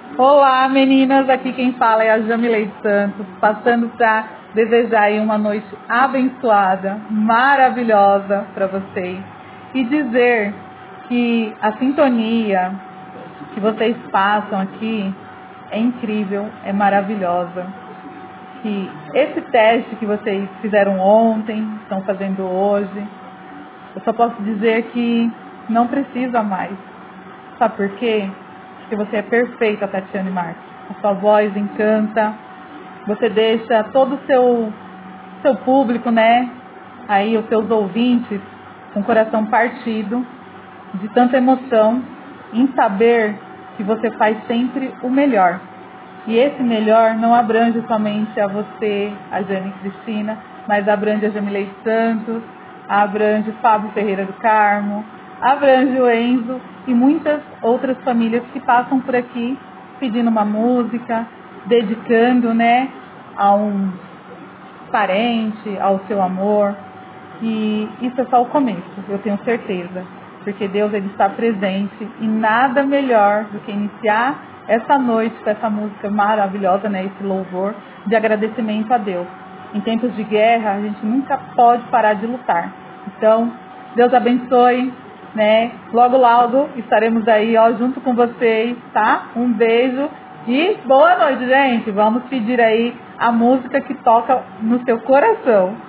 Olá, meninas, aqui quem fala é a Jamilei Santos, passando para desejar aí uma noite abençoada, maravilhosa para vocês e dizer que a sintonia que vocês passam aqui é incrível, é maravilhosa. Que esse teste que vocês fizeram ontem, estão fazendo hoje, eu só posso dizer que não precisa mais. Sabe por quê? Porque você é perfeita, Tatiane Marques. A sua voz encanta. Você deixa todo o seu público, né? Aí os seus ouvintes com o coração partido de tanta emoção em saber que você faz sempre o melhor. E esse melhor não abrange somente a você, a Jane Cristina, mas abrange a Jamilei Santos, abrange Fábio Ferreira do Carmo, abrange o Enzo e muitas outras famílias que passam por aqui pedindo uma música, dedicando, né, a um parente, ao seu amor. E isso é só o começo, eu tenho certeza, porque Deus ele está presente e nada melhor do que iniciar essa noite com essa música maravilhosa, né, esse louvor de agradecimento a Deus. Em tempos de guerra, a gente nunca pode parar de lutar. Então, Deus abençoe, né? Logo, logo estaremos aí, ó, junto com vocês, tá? Um beijo e boa noite, gente. Vamos pedir aí a música que toca no seu coração.